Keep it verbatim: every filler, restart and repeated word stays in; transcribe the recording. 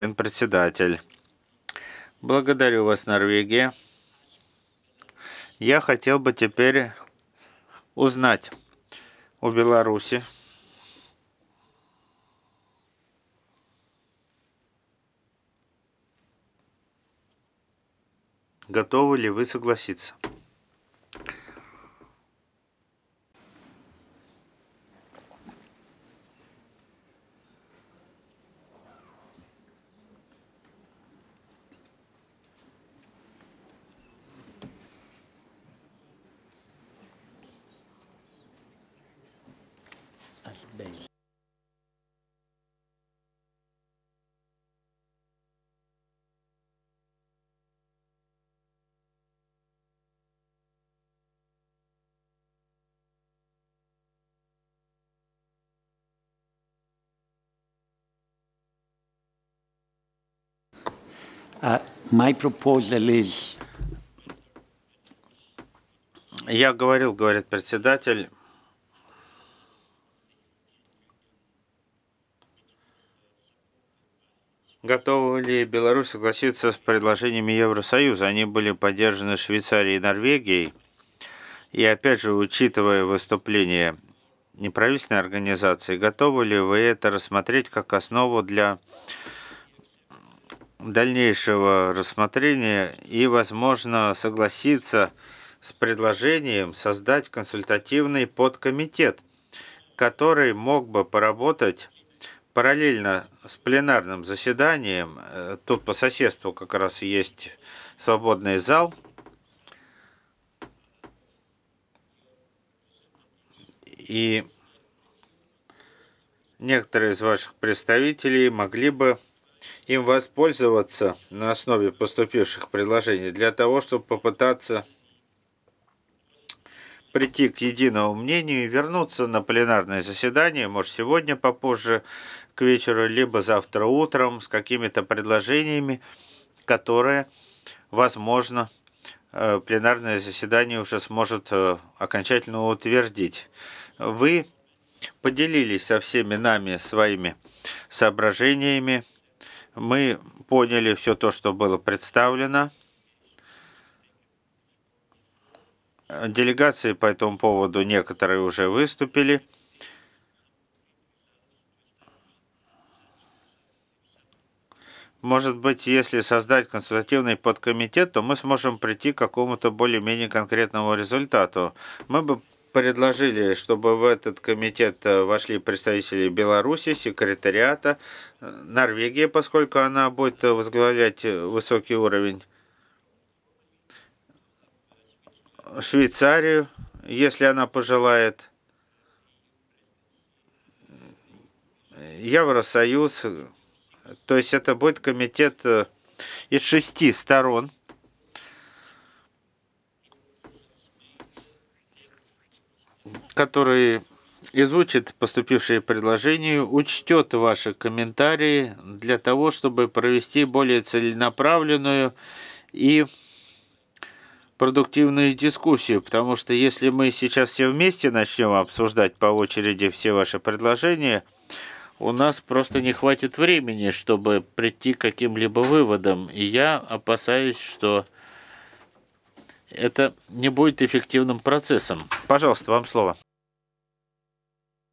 Господин председатель, благодарю вас, Норвегия. Я хотел бы теперь узнать у Беларуси, готовы ли вы согласиться. Uh, my proposal is... Я говорил, говорит председатель, готовы ли Беларусь согласиться с предложениями Евросоюза? Они были поддержаны Швейцарией и Норвегией. И опять же, учитывая выступление неправительственной организации, готовы ли вы это рассмотреть как основу для дальнейшего рассмотрения и, возможно, согласиться с предложением создать консультативный подкомитет, который мог бы поработать параллельно с пленарным заседанием. Тут по соседству как раз есть свободный зал. И некоторые из ваших представителей могли бы им воспользоваться на основе поступивших предложений для того, чтобы попытаться прийти к единому мнению и вернуться на пленарное заседание, может, сегодня попозже к вечеру, либо завтра утром с какими-то предложениями, которые, возможно, пленарное заседание уже сможет окончательно утвердить. Вы поделились со всеми нами своими соображениями. Мы поняли все то, что было представлено. Делегации по этому поводу некоторые уже выступили. Может быть, если создать консультативный подкомитет, то мы сможем прийти к какому-то более-менее конкретному результату. Мы бы предложили, чтобы в этот комитет вошли представители Беларуси, секретариата, Норвегия, поскольку она будет возглавлять высокий уровень, Швейцарию, если она пожелает, Евросоюз. То есть это будет комитет из шести сторон, который изучит поступившие предложения, учтет ваши комментарии для того, чтобы провести более целенаправленную и продуктивную дискуссию, потому что если мы сейчас все вместе начнем обсуждать по очереди все ваши предложения, у нас просто не хватит времени, чтобы прийти к каким-либо выводам, и я опасаюсь, что это не будет эффективным процессом. Пожалуйста, вам слово.